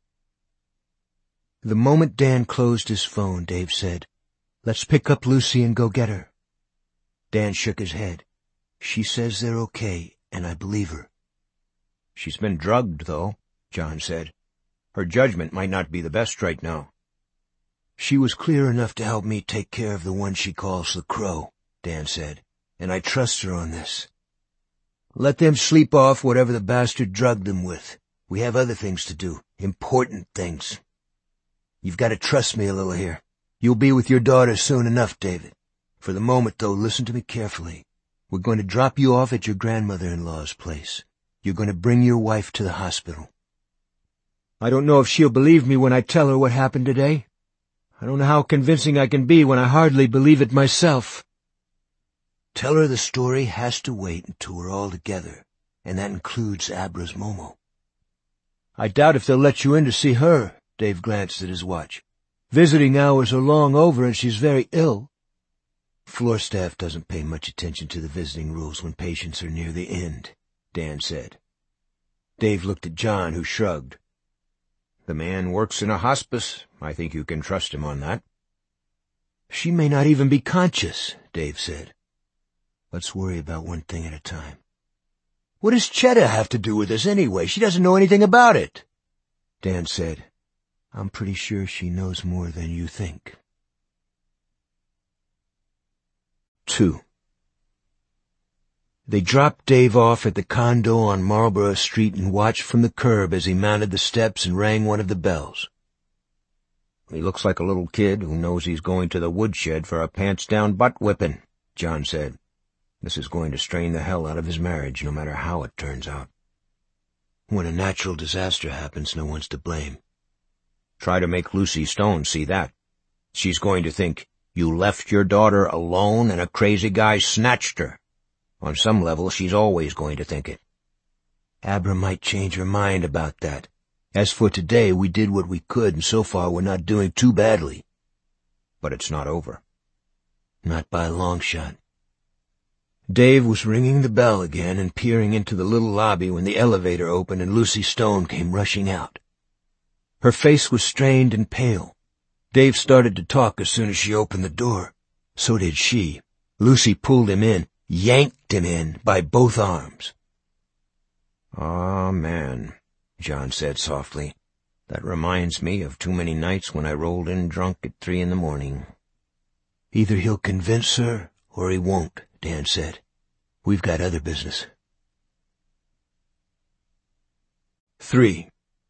The moment Dan closed his phone, Dave said, "Let's pick up Lucy and go get her." Dan shook his head. "She says they're okay, and I believe her." "She's been drugged, though," John said. "Her judgment might not be the best right now." "She was clear enough to help me take care of the one she calls the Crow," Dan said, "and I trust her on this. Let them sleep off whatever the bastard drugged them with. We have other things to do, important things. You've got to trust me a little here. You'll be with your daughter soon enough, David. For the moment, though, listen to me carefully. We're going to drop you off at your grandmother-in-law's place. You're going to bring your wife to the hospital." "I don't know if she'll believe me when I tell her what happened today. I don't know how convincing I can be when I hardly believe it myself." "Tell her the story has to wait until we're all together, and that includes Abra's Momo." "I doubt if they'll let you in to see her." Dave glanced at his watch. "Visiting hours are long over, and she's very ill." "Floor staff doesn't pay much attention to the visiting rules when patients are near the end," Dan said. Dave looked at John, who shrugged. "The man works in a hospice. I think you can trust him on that." "She may not even be conscious," Dave said. "Let's worry about one thing at a time." "What does Chetta have to do with this anyway? She doesn't know anything about it." Dan said, "I'm pretty sure she knows more than you think." Two. They dropped Dave off at the condo on Marlborough Street and watched from the curb as he mounted the steps and rang one of the bells. "He looks like a little kid who knows he's going to the woodshed for a pants-down butt-whipping," John said. "This is going to strain the hell out of his marriage, no matter how it turns out." "When a natural disaster happens, no one's to blame." "Try to make Lucy Stone see that. She's going to think you left your daughter alone and a crazy guy snatched her. On some level, she's always going to think it." "Abra might change her mind about that. As for today, we did what we could, and so far we're not doing too badly." "But it's not over." "Not by a long shot." Dave was ringing the bell again and peering into the little lobby when the elevator opened and Lucy Stone came rushing out. Her face was strained and pale. Dave started to talk as soon as she opened the door. So did she. Lucy pulled him in, yanked him in by both arms. "Ah, man," John said softly. "That reminds me of too many nights when I rolled in drunk at three in the morning." "Either he'll convince her or he won't," Dan said. "We've got other business." Three.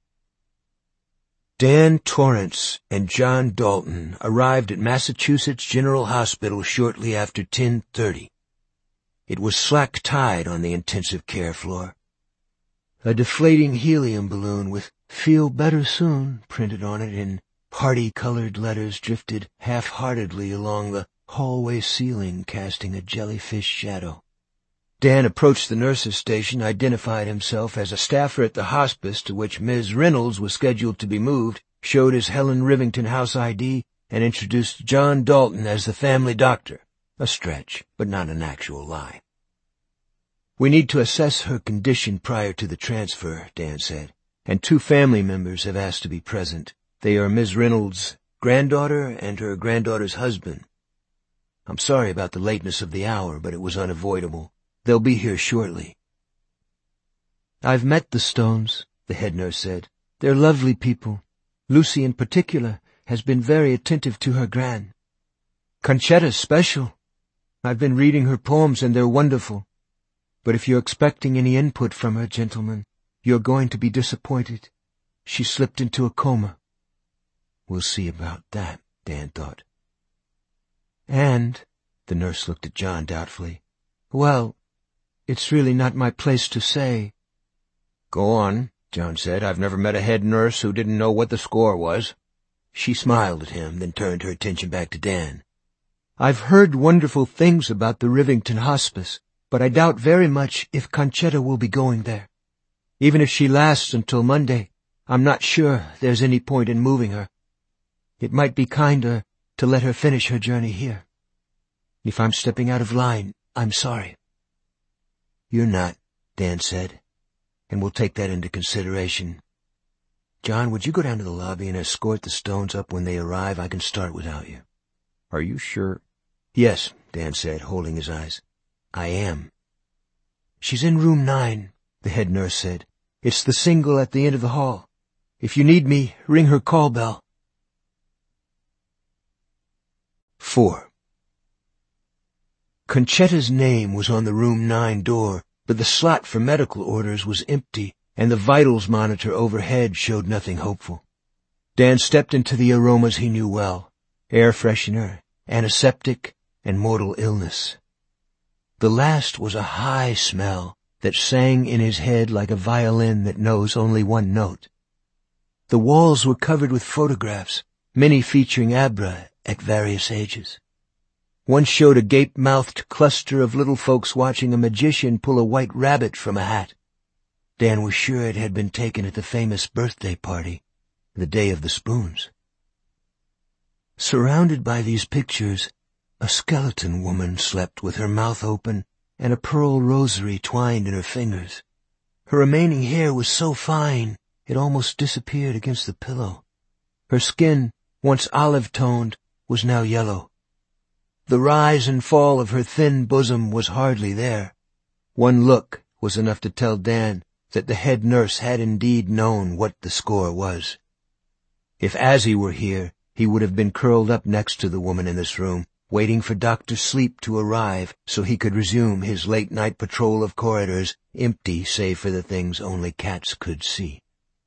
Dan Torrance and John Dalton arrived at Massachusetts General Hospital shortly after ten thirty. It was slack tide on the intensive care floor. A deflating helium balloon with "Feel Better Soon" printed on it in party-colored letters drifted half-heartedly along the hallway ceiling, casting a jellyfish shadow. Dan approached the nurse's station, identified himself as a staffer at the hospice to which Miz Reynolds was scheduled to be moved, showed his Helen Rivington house I D, and introduced John Dalton as the family doctor. A stretch, but not an actual lie. "We need to assess her condition prior to the transfer," Dan said, "and two family members have asked to be present. They are Miz Reynolds' granddaughter and her granddaughter's husband. I'm sorry about the lateness of the hour, but it was unavoidable. They'll be here shortly." "I've met the Stones," the head nurse said. "They're lovely people. Lucy in particular has been very attentive to her gran. Conchetta's special. I've been reading her poems and they're wonderful. But if you're expecting any input from her, gentlemen, you're going to be disappointed. She slipped into a coma." "We'll see about that," Dan thought. "And," the nurse looked at John doubtfully, "well, it's really not my place to say." "Go on," John said. "I've never met a head nurse who didn't know what the score was." She smiled at him, then turned her attention back to Dan. "I've heard wonderful things about the Rivington Hospice, but I doubt very much if Conchetta will be going there. Even if she lasts until Monday, I'm not sure there's any point in moving her. It might be kinder to let her finish her journey here. If I'm stepping out of line, I'm sorry." "You're not," Dan said, "and we'll take that into consideration. John, would you go down to the lobby and escort the Stones up when they arrive? I can start without you." "Are you sure?" "Yes," Dan said, holding his eyes. "I am." "She's in room nine," the head nurse said. "It's the single at the end of the hall. If you need me, ring her call bell." Four. Conchetta's name was on the room nine door, but the slot for medical orders was empty, and the vitals monitor overhead showed nothing hopeful. Dan stepped into the aromas he knew well: air freshener, antiseptic, and mortal illness. The last was a high smell that sang in his head like a violin that knows only one note. The walls were covered with photographs, many featuring Abra at various ages. One showed a gape-mouthed cluster of little folks watching a magician pull a white rabbit from a hat. Dan was sure it had been taken at the famous birthday party, the day of the spoons. Surrounded by these pictures, a skeleton woman slept with her mouth open and a pearl rosary twined in her fingers. Her remaining hair was so fine it almost disappeared against the pillow. Her skin, once olive-toned, was now yellow. The rise and fall of her thin bosom was hardly there. One look was enough to tell Dan that the head nurse had indeed known what the score was. If Azzy were here, he would have been curled up next to the woman in this room, waiting for Doctor Sleep to arrive so he could resume his late-night patrol of corridors, empty save for the things only cats could see.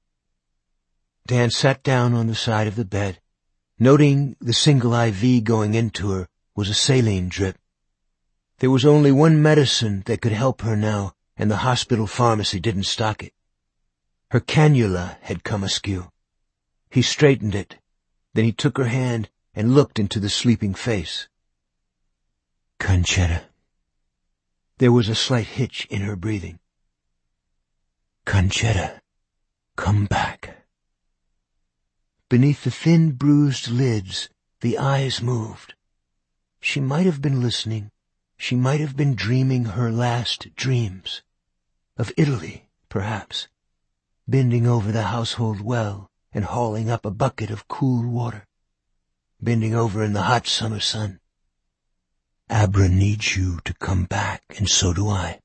Dan sat down on the side of the bed, noting the single I V going into her was a saline drip. There was only one medicine that could help her now, and the hospital pharmacy didn't stock it. Her cannula had come askew. He straightened it, then he took her hand and looked into the sleeping face. "Conchetta." There was a slight hitch in her breathing. "Conchetta, come back." Beneath the thin, bruised lids, the eyes moved. She might have been listening. She might have been dreaming her last dreams. Of Italy, perhaps, bending over the household well and hauling up a bucket of cool water. Bending over in the hot summer sun. "Abra needs you to come back, and so do I."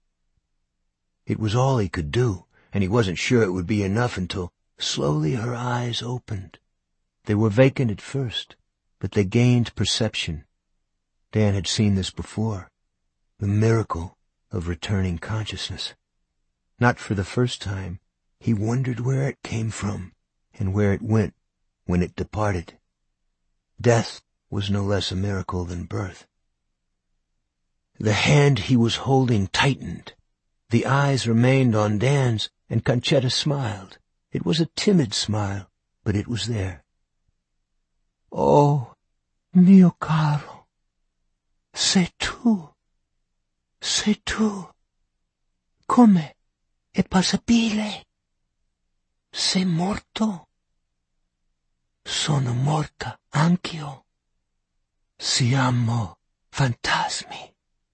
It was all he could do, and he wasn't sure it would be enough until slowly her eyes opened. They were vacant at first, but they gained perception. Dan had seen this before, the miracle of returning consciousness. Not for the first time, he wondered where it came from and where it went when it departed. Death was no less a miracle than birth. The hand he was holding tightened. The eyes remained on Dan's, and Conchetta smiled. It was a timid smile, but it was there. "Oh, mio caro, sei tu, sei tu. Come è possibile? Sei morto? Sono morta anch'io. Siamo fantasmi."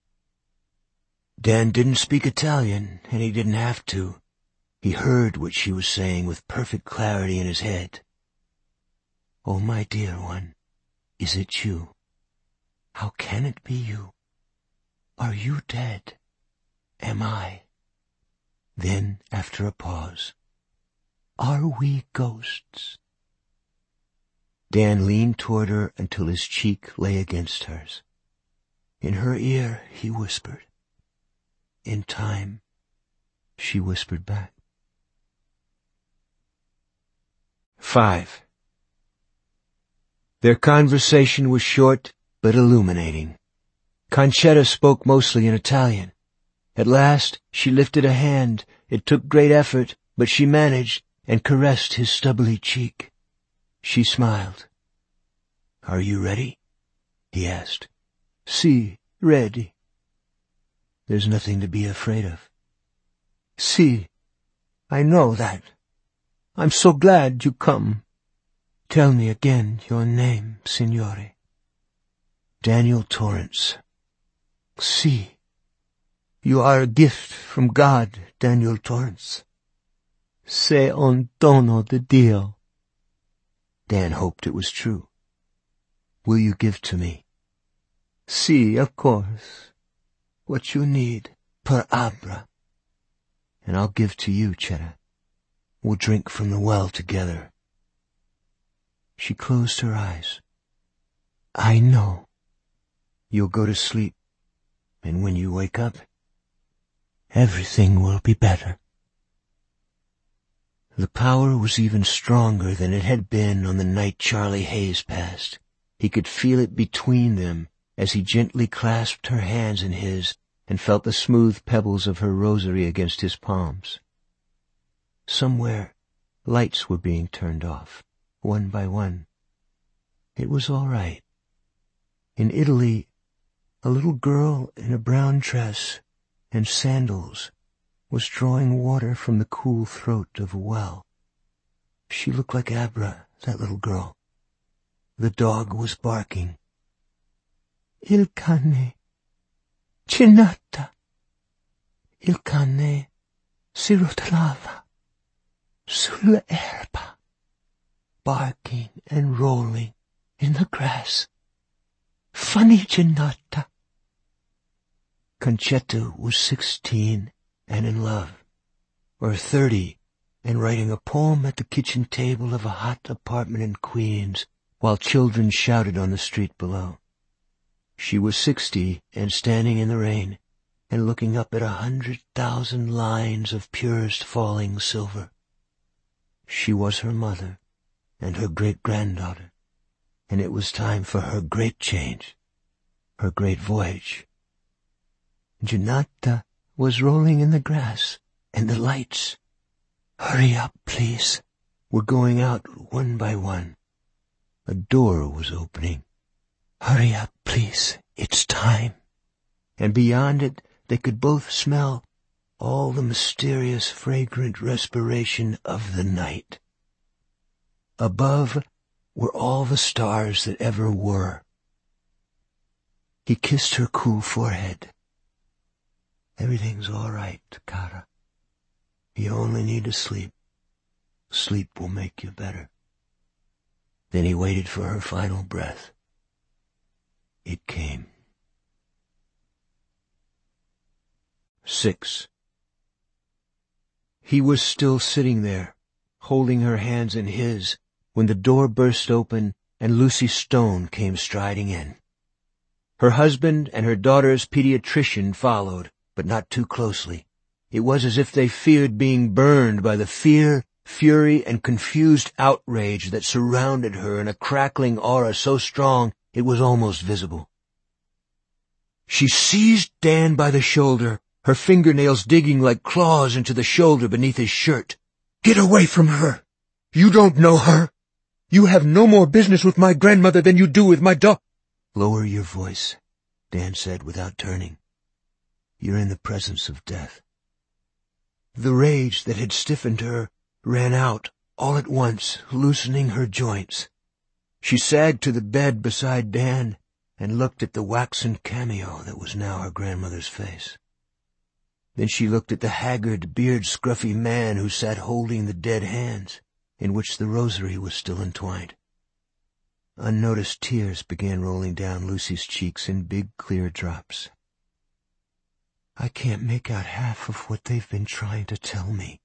Dan didn't speak Italian, and he didn't have to. He heard what she was saying with perfect clarity in his head. "Oh, my dear one, is it you? How can it be you? Are you dead? Am I?" Then, after a pause, "Are we ghosts?" Dan leaned toward her until his cheek lay against hers. In her ear he whispered. In time, she whispered back. Five. Their conversation was short but illuminating. Conchetta spoke mostly in Italian. At last she lifted a hand. It took great effort, but she managed and caressed his stubbly cheek. She smiled. "Are you ready?" he asked. "Si, ready." "There's nothing to be afraid of." "Si, I know that. I'm so glad you come. Tell me again your name, Signore. Daniel Torrance. Si. You are a gift from God, Daniel Torrance. Sei un dono di Dio. Dan hoped it was true. Will you give to me? Si, of course. What you need, per abra. And I'll give to you, Chetta. We'll drink from the well together. She closed her eyes. I know. You'll go to sleep, and when you wake up, everything will be better. The power was even stronger than it had been on the night Charlie Hayes passed. He could feel it between them as he gently clasped her hands in his and felt the smooth pebbles of her rosary against his palms. Somewhere, lights were being turned off, one by one. It was all right. In Italy, a little girl in a brown dress and sandals was drawing water from the cool throat of a well. She looked like Abra, that little girl. The dog was barking. Il cane. Cenata. Il cane si rotolava sulla erba, barking and rolling in the grass. Funny Cenata. Concetta was sixteen and in love, or thirty and writing a poem at the kitchen table of a hot apartment in Queens while children shouted on the street below. She was sixty and standing in the rain and looking up at a hundred thousand lines of purest falling silver. She was her mother and her great-granddaughter, and it was time for her great change, her great voyage. Cenata was rolling in the grass, and the lights, hurry up, please, were going out one by one. A door was opening. Hurry up, please, it's time. And beyond it, they could both smell all the mysterious, fragrant respiration of the night. Above were all the stars that ever were. He kissed her cool forehead. Everything's all right, cara. You only need to sleep. Sleep will make you better. Then he waited for her final breath. It came. Six. He was still sitting there, holding her hands in his, when the door burst open and Lucy Stone came striding in. Her husband and her daughter's pediatrician followed, but not too closely. It was as if they feared being burned by the fear, fury, and confused outrage that surrounded her in a crackling aura so strong it was almost visible. She seized Dan by the shoulder, her fingernails digging like claws into the shoulder beneath his shirt. "Get away from her! You don't know her! You have no more business with my grandmother than you do with my dog." "Lower your voice," Dan said without turning. "You're in the presence of death." The rage that had stiffened her ran out all at once, loosening her joints. She sagged to the bed beside Dan and looked at the waxen cameo that was now her grandmother's face. Then she looked at the haggard, beard-scruffy man who sat holding the dead hands, in which the rosary was still entwined. Unnoticed tears began rolling down Lucy's cheeks in big, clear drops. "I can't make out half of what they've been trying to tell me.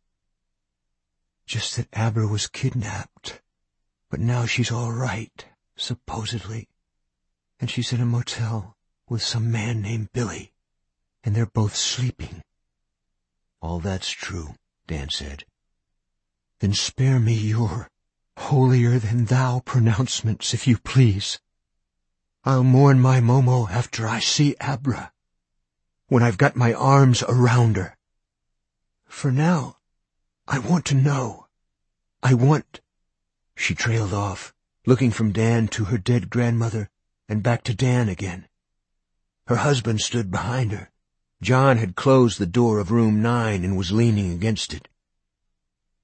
Just that Abra was kidnapped, but now she's all right, supposedly, and she's in a motel with some man named Billy, and they're both sleeping." "All that's true," Dan said. "Then spare me your holier-than-thou pronouncements, if you please. I'll mourn my Momo after I see Abra, when I've got my arms around her. For now, I want to know. I want—" She trailed off, looking from Dan to her dead grandmother and back to Dan again. Her husband stood behind her. John had closed the door of room nine and was leaning against it.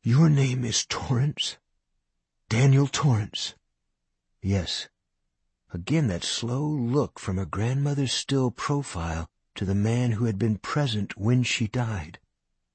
Your name is Torrance? Daniel Torrance? Yes. Again that slow look from her grandmother's still profile to the man who had been present when she died.